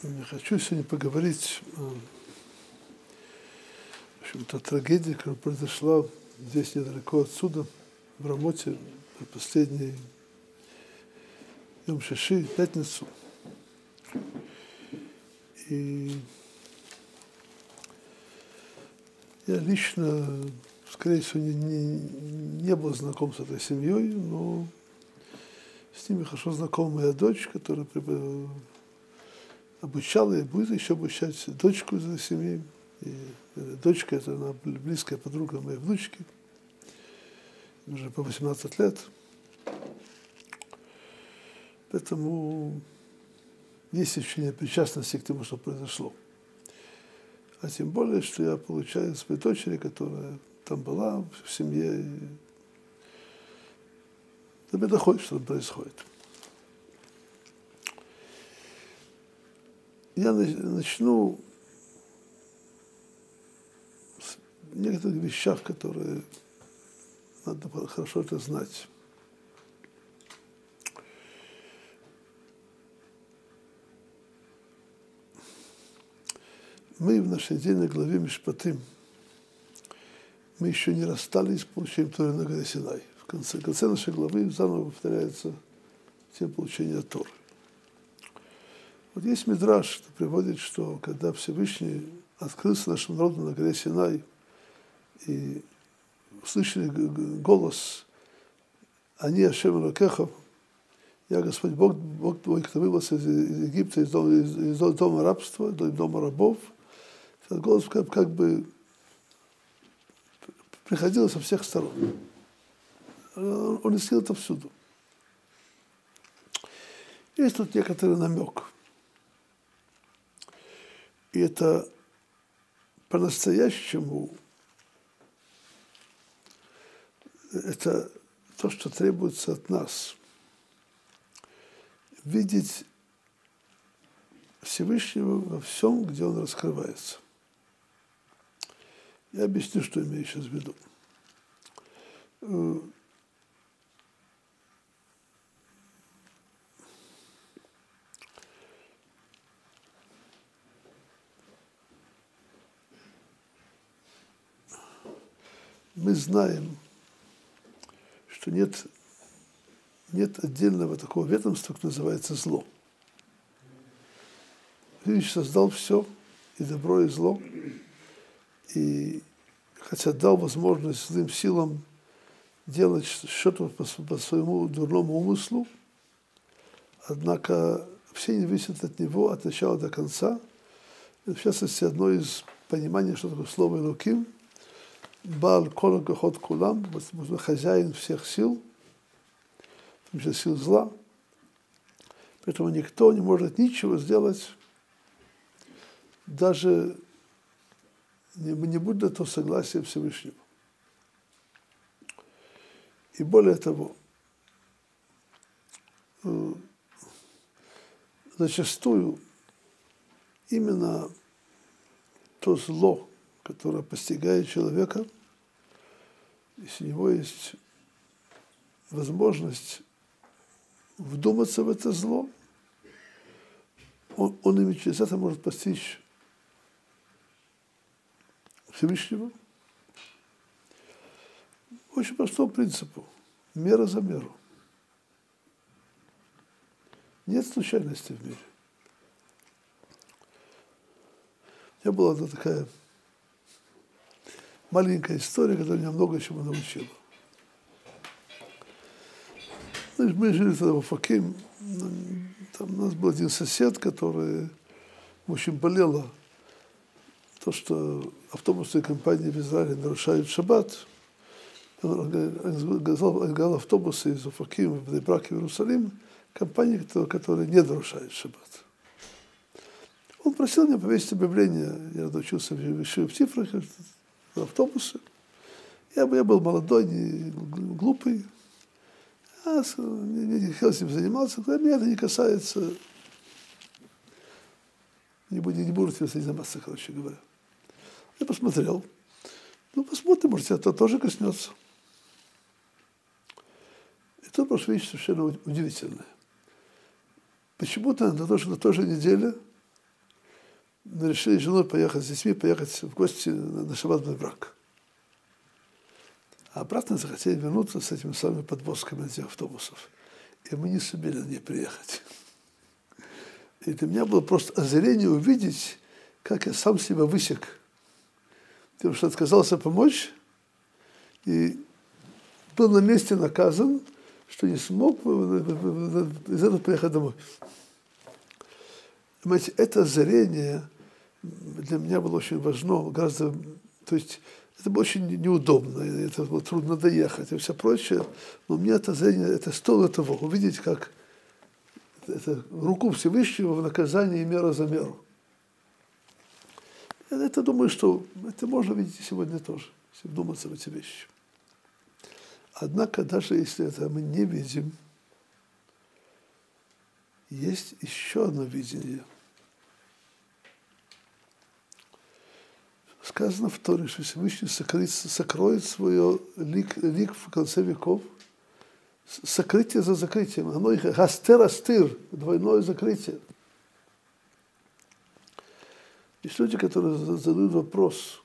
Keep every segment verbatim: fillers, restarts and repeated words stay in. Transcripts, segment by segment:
Я хочу сегодня поговорить о, в общем-то, о трагедии, которая произошла здесь недалеко отсюда, в Рамоте, в последний Йом Шиши, пятницу. И я лично, скорее всего, не, не, не был знаком с этой семьей, но с ними хорошо знакома моя дочь, которая обучала и будет еще обучать дочку из этой семьи. И дочка – это она близкая подруга моей внучки, уже по восемнадцать лет. Поэтому есть ощущение причастности к тому, что произошло. А тем более, что я получаю своей дочери, которая там была в семье, и до меня доходит, что там происходит. Я начну с некоторых вещах, которые надо хорошо это знать. Мы в нашей недельной главе Мишпатим, мы еще не расстались с получением Торы на горе Синай. В конце, в конце нашей главы заново повторяется тема получения Торы. Вот есть мидраш, что приводит, что когда Всевышний открылся нашему народу на горе Синай и услышали голос «Они Ашем Элокеха», «Я Господь Бог, Бог твой, кто вывел из Египта, из дома, из, из дома рабства, из дома рабов», этот голос как, как бы приходил со всех сторон. Он искал это всюду. Есть тут некоторый намек. И это по-настоящему, это то, что требуется от нас. Видеть Всевышнего во всем, где Он раскрывается. Я объясню, что имею сейчас в виду. Мы знаем, что нет, нет отдельного такого ведомства, которое называется зло. Всевышний создал все, и добро, и зло, и хотя дал возможность злым силам делать что-то по, по своему дурному умыслу, однако все не зависит от него от начала до конца. В частности, одно из пониманий, что такое слово «элоким», Баал кола гахот кулам, хозяин всех сил, в том числе сил зла. Поэтому никто не может ничего сделать, даже не, не будь на то согласия Всевышнего. И более того, зачастую именно то зло, которое постигает человека, если у него есть возможность вдуматься в это зло, он, он именно через это может постичь Всевышнего. Очень простому принципу. Мера за меру. Нет случайности в мире. У меня была одна такая маленькая история, которая меня много чему научила. Мы жили тогда в Офаким. Там у нас был один сосед, который очень болело то, что автобусные компании в Израиле нарушают шаббат. Он организовал автобусы из Офакима в Бней-Брак и в Иерусалим, компании, которые, которые не нарушают шаббат. Он просил меня повесить объявление. Я учился в Шивтифрах, в автобусы. Я, я был молодой, не глупый. Я не, не хотел с ним заниматься. Меня это не касается. Не буду, не буду этим заниматься, короче говоря. Я посмотрел. Ну, посмотрим, может, это тоже коснется. И тут пошла вещь совершенно удивительная. Почему-то на той, на той же неделе мы решили с женой поехать, с детьми, поехать в гости на шаббатный брак. А обратно захотели вернуться с этими самыми подвозками этих автобусов. И мы не сумели на ней приехать. И для меня было просто озарение увидеть, как я сам себя высек. Тем, что отказался помочь, и был на месте наказан, что не смог из этого приехать домой. Понимаете, это озарение для меня было очень важно, гораздо, то есть это было очень неудобно, это было трудно доехать и все прочее, но мне это озарение, это стоило того, увидеть, как это руку Всевышнего в наказании и мера за меру. Это, думаю, что это можно видеть и сегодня тоже, если вдуматься в эти вещи. Однако, даже если это мы не видим, есть еще одно видение. Сказано в Торе, что Всевышний сокроет, сокроет свой лик, лик в конце веков. Сокрытие за закрытием. Оно их гастер-астыр, двойное закрытие. Есть люди, которые задают вопрос,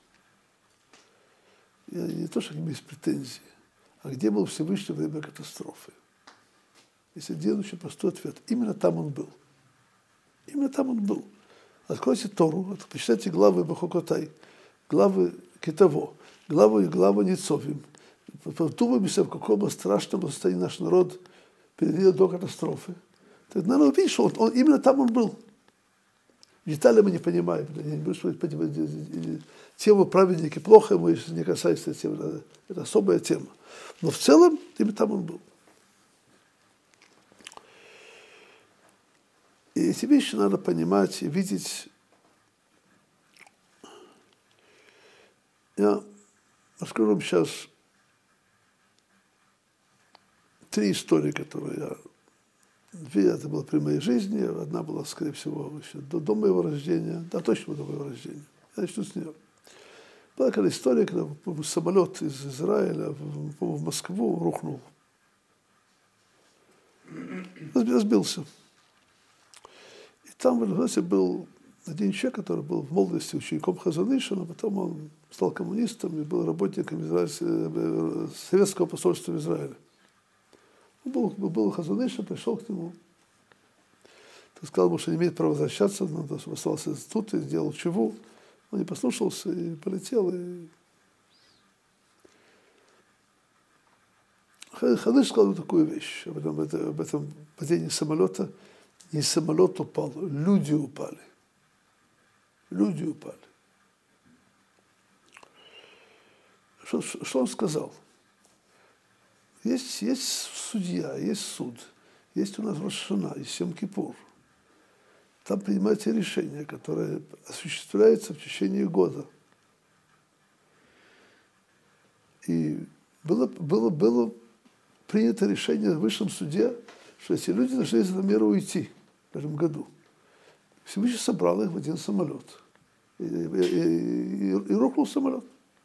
я не то, что к ним есть претензии, а где был Всевышний во время катастрофы? Если один очень простой ответ. Именно там он был. Именно там он был. Откройте Тору, почитайте главы Бахокотай, главы Китово, главы и главы Ницовим. Подумаемся, в каком страшном состоянии наш народ пережил до катастрофы. Так надо увидеть, что он, он, именно там он был. Детали мы не понимаем. Я не буду сказать, тему праведники плохо, мы не касаемся этой темы. Это особая тема. Но в целом, именно там он был. И эти вещи надо понимать и видеть. Я расскажу вам сейчас три истории, которые я... Две это было при моей жизни, одна была, скорее всего, еще до, до моего рождения, да, точно до моего рождения. Я начну с нее. Была такая история, когда самолет из Израиля в, в Москву рухнул. Разбился. И там в результате был один человек, который был в молодости учеником Хазон Иша, но потом он стал коммунистом и был работником израильского, советского посольства в Израиле. Он был, был Хазон Иша, пришел к нему. Он сказал ему, что не имеет права возвращаться, надо, чтобы остался тут и сделал чего. Он не послушался и полетел. И... Хазон Иша сказал ему такую вещь об этом, об этом падении самолета. Не самолет упал, люди упали. Люди упали. Что, что он сказал? Есть, есть судья, есть суд, есть у нас Рош ха-Шана, есть Йом-Кипур. Там принимается решение, которое осуществляется в течение года. И было, было, было принято решение в высшем суде, что эти люди должны из этого мира уйти в этом году. Всевышний собрал их в один самолет. И, и, и, и, и рухнул самолет.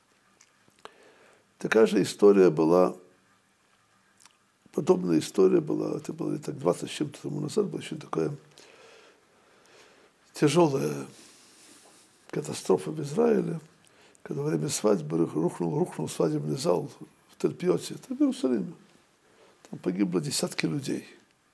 Такая же история была, подобная история была, это было так двадцать с чем-то тому назад, была очень такая тяжелая катастрофа в Израиле, когда во время свадьбы рухнул, рухнул свадебный зал в Тель-Пьоте, это в Иерусалиме. Там погибло десятки людей.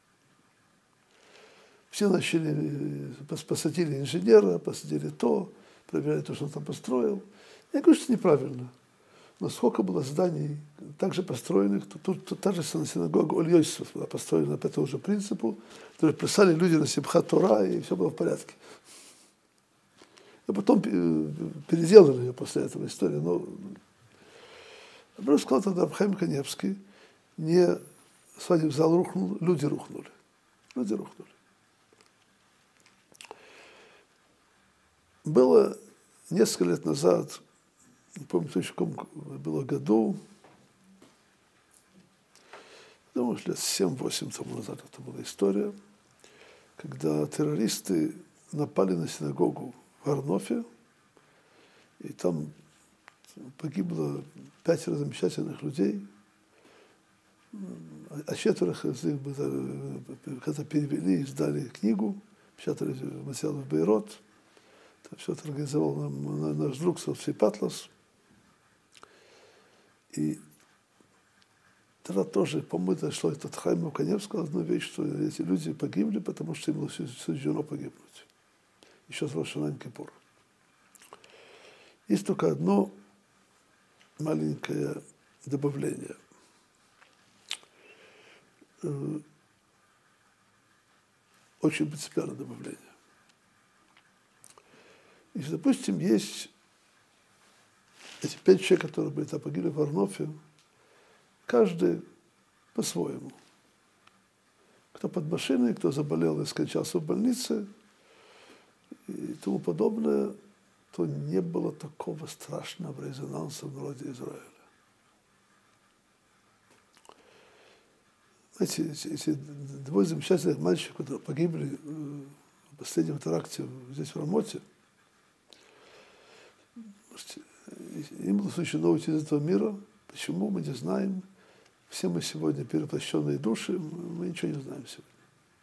Все начали, посадили инженера, посадили то, проверяли то, что он там построил. Я говорю, что это неправильно. Но сколько было зданий, также построенных, тут, тут, тут та же синагога Оль-Йосеф была построена по этому же принципу, которые писали люди на Симхат Тора, и все было в порядке. А потом переделали ее после этого истории. Но просто сказал тогда Раб-Хаим Каневский, не свадебный зал рухнул, люди рухнули. Люди рухнули. Было несколько лет назад, не помню, в каком было году, думаю, лет семь-восемь тому назад это была история, когда террористы напали на синагогу в Арнофе, и там погибло пятеро замечательных людей, а четверо из них, когда перевели и сдали книгу, печатали материалы в Бейрот. Все это организовал наш друг Софий Патлас. И тогда тоже, по-моему, дошло этот Хайм Канев сказал одну вещь, что эти люди погибли, потому что им было суждено погибнуть. Еще с Рош ха-Шана Кипур. Есть только одно маленькое добавление. Очень принципиальное добавление. Если, допустим, есть эти пять человек, которые были там погибли в Арнофе, каждый по-своему. Кто под машиной, кто заболел и скончался в больнице и тому подобное, то не было такого страшного резонанса в народе Израиля. Знаете, эти, эти двое замечательных мальчиков, которые погибли в последнем теракте здесь, в Рамоте, им было суждено уйти из этого мира. Почему, мы не знаем. Все мы сегодня перевоплощенные души, мы ничего не знаем сегодня.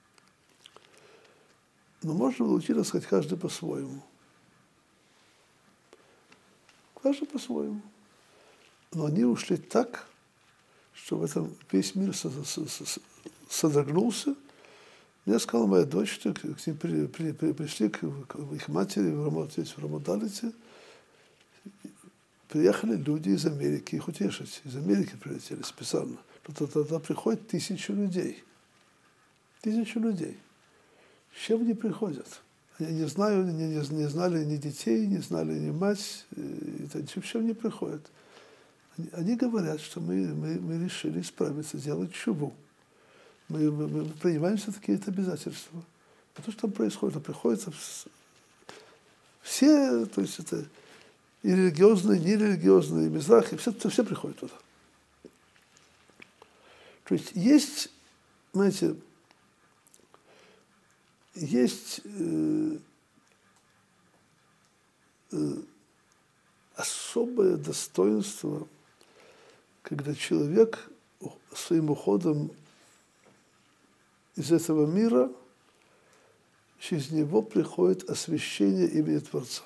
Но можно было уйти, так сказать, каждый по-своему. Каждый по-своему. Но они ушли так, что в этом весь мир содрогнулся. Мне сказала моя дочь, что к ним при, при, при, пришли к, к их матери в Рамот, здесь в Рамоталите. Приехали люди из Америки их утешить. Из Америки прилетели специально. Тогда приходят тысячи людей. Тысячи людей. С чем они приходят? Я не знаю, не, не, не знали ни детей, не знали ни мать. И, с чем они приходят? Они, они говорят, что мы, мы, мы решили исправиться, сделать чуву. Мы, мы, мы принимаем все-таки это обязательства. Потому что там происходит, там приходится все, то есть это и религиозные, и нерелигиозные, и мизрахи, все, все приходят туда. То есть есть, знаете, есть э, э, особое достоинство, когда человек своим уходом из этого мира, через него приходит освящение имени Творца.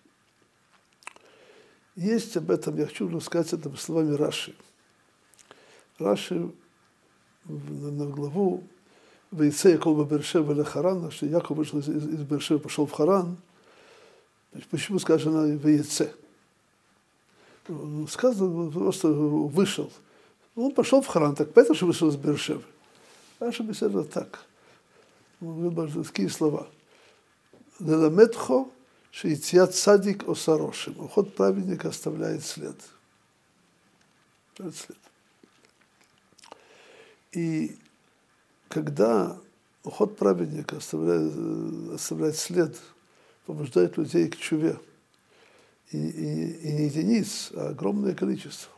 Есть об этом, я хочу рассказать это словами Раши. Раши на главу «Вейце Яков бе-Бершева ле-Харан», что Яков вышел из, из Бершева, пошел в Харан. Почему сказано «Вейце»? Сказано, просто вышел. Он пошел в Харан, так поэтому, что вышел из Бершевы. Раши беседовал так. Он говорил такие слова. «Леламедхо шеитьят садик осарошим». Уход праведника оставляет след. Оставляет след. И когда уход праведника оставляет, оставляет след, побуждает людей к чуве, и, и, и не единиц, а огромное количество,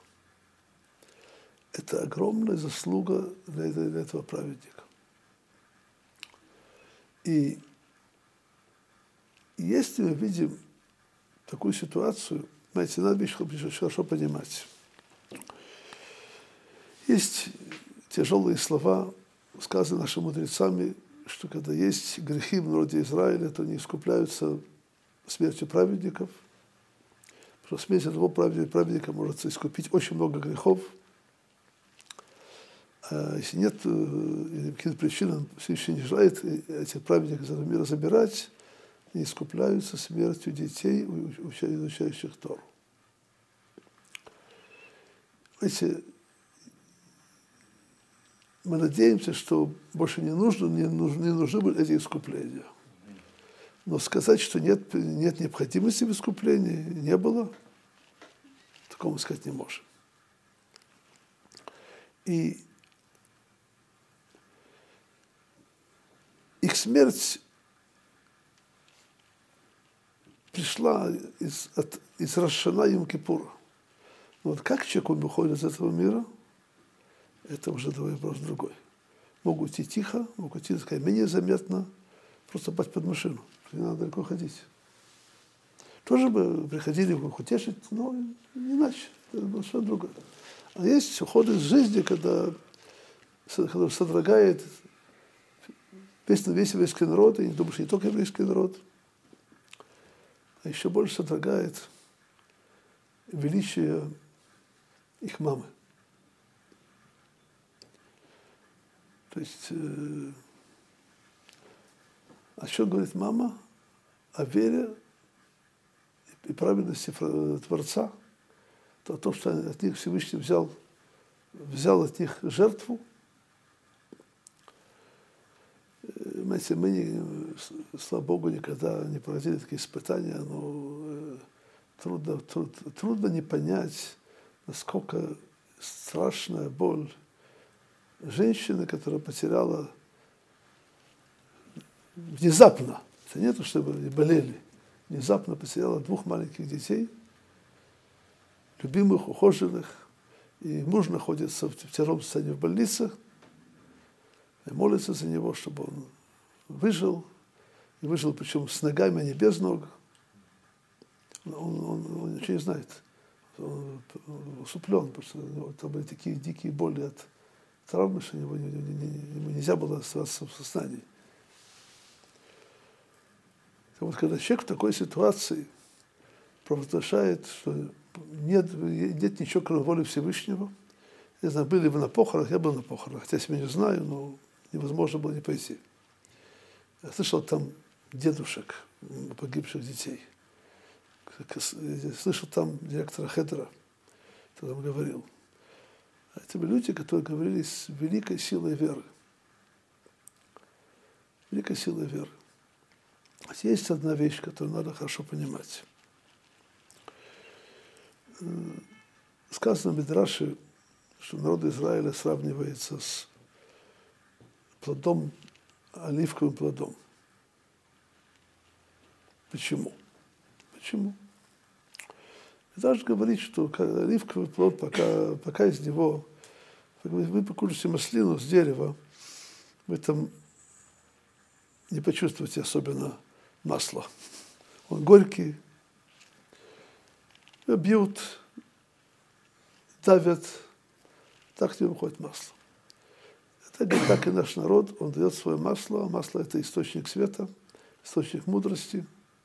это огромная заслуга для, для этого праведника. И если мы видим такую ситуацию, знаете, надо вещь хорошо понимать. Есть тяжелые слова, сказаны нашими мудрецами, что когда есть грехи в народе Израиля, то они искупляются смертью праведников, потому что смерть одного праведника, праведника может искупить очень много грехов. А если нет каких-то причин, Всевышний не желает этих праведников из этого мира забирать, они искупляются смертью детей, изучающих Тору. Знаете, мы надеемся, что больше не нужно, не нужны, не нужны были эти искупления. Но сказать, что нет, нет необходимости в искуплении, не было, такого мы сказать не можем. И их смерть пришла из, от, из Рош ха-Шана Йом-Кипура. Но вот как человек он выходит из этого мира, это уже вопрос другой. Могут идти тихо, могут идти, так сказать, менее заметно, просто попасть под машину. Не надо далеко ходить. Тоже бы приходили их утешить, но не иначе. Это было что-то другое. А есть уходы из жизни, когда, когда содрогает весь, весь еврейский народ, и не думаю, что не только еврейский народ. а еще больше содрогает величие их мамы. То есть, э, о чем говорит мама? О вере и праведности Творца, то, то что от них Всевышний взял, взял от них жертву. Знаете, мы, не, слава Богу, никогда не проводили такие испытания, но трудно, труд, трудно не понять, насколько страшная боль женщины, которая потеряла внезапно, это не то, чтобы они болели, внезапно потеряла двух маленьких детей, любимых, ухоженных, и муж находится в тяжелом состоянии в больнице, и молится за него, чтобы он выжил, и выжил причем с ногами, а не без ног. Он, он, он ничего не знает, он усыплен, потому что у него там были такие дикие боли от травмы, что его, ему нельзя было оставаться в сознании. Вот когда человек в такой ситуации провозглашает, что нет, нет ничего, кроме воли Всевышнего. Я знаю, были вы на похоронах, я был на похоронах, хотя я себя не знаю, но невозможно было не пойти. Я слышал там дедушек, погибших детей. Я слышал там директора Хедера, кто там говорил. Это были люди, которые говорили с великой силой веры. Великой силой веры. Есть одна вещь, которую надо хорошо понимать. Сказано в Мидраше, что народ Израиля сравнивается с плодом, оливковым плодом. Почему? Почему? Мидраш говорит, что оливковый плод, пока, пока из него, вы покушаете маслину с дерева, вы там не почувствуете особенно масла. Он горький, бьют, давят, так не выходит масло. Это так и наш народ, он дает свое масло, а масло – это источник света, источник мудрости,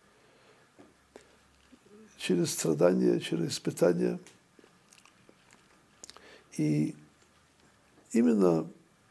через страдания, через испытания. И именно,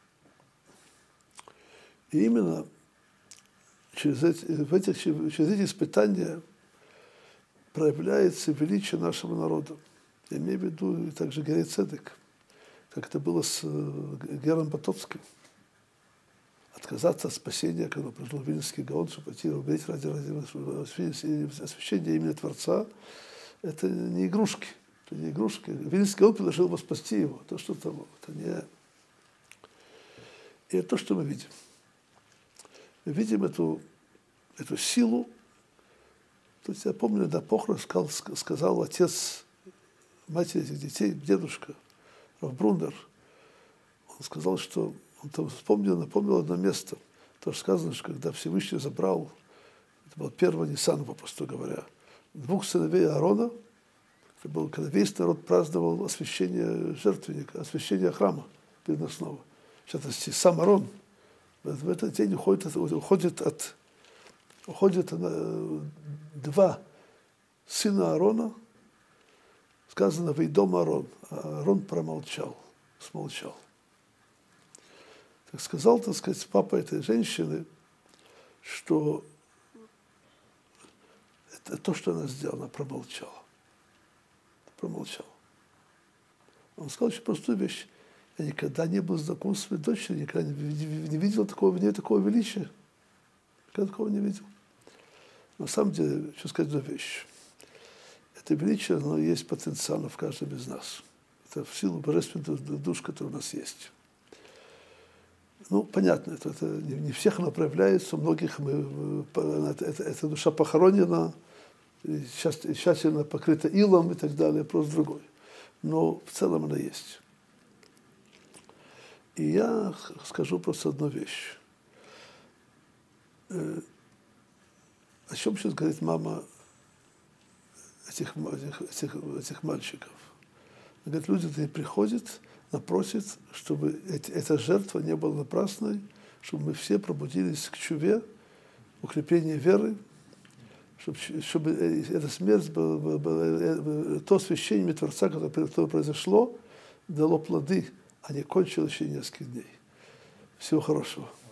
и именно через эти, в этих, через эти испытания проявляется величие нашего народа. Я имею в виду также Герей Цедек, как это было с Гером Потоцким. Отказаться от спасения, когда пришел Вильнюсский Гаон, чтобы пойти убить ради, ради освящения имени Творца, это не игрушки. Это не игрушки. Вильнюсский Гаон предложил его спасти его. То, что там, это не... И это то, что мы видим. Мы видим эту, эту силу. То есть я помню, на похорон сказал, сказал отец матери этих детей, дедушка, Рав Брунер. Он сказал, что он там вспомнил, напомнил одно место. То, что сказано, что когда Всевышний забрал, это был первый Нисан, попросту говоря, двух сыновей Аарона, это был, когда весь народ праздновал освящение жертвенника, освящение храма переносного. В частности, сам Аарон в этот день уходит, уходит от уходит два сына Аарона, сказано «Вейдом Аарон», а Аарон промолчал, смолчал. Так сказал, так сказать, папа этой женщины, что это то, что она сделала, она промолчала. Промолчала. Он сказал очень простую вещь. Я никогда не был знаком с своей дочерью, никогда не, не, не видел такого, в ней такого величия. Никогда такого не видел. На самом деле, хочу сказать одну вещь. Это величие, оно есть потенциально в каждом из нас. Это в силу божественных душ, которые у нас есть. Ну, понятно, это, это не, не всех оно проявляется, у многих мы, это, это, эта душа похоронена, тщательно покрыта илом и так далее, просто другой. Но в целом она есть. И я скажу просто одну вещь. О чем сейчас говорит мама этих, этих, этих, этих мальчиков? Она говорит, люди приходят, она просит, чтобы эти, эта жертва не была напрасной, чтобы мы все пробудились к чуве, укреплению веры, чтобы, чтобы эта смерть, была, была, то священие Творца, которое произошло, дало плоды, а не кончилось еще несколько дней. Всего хорошего.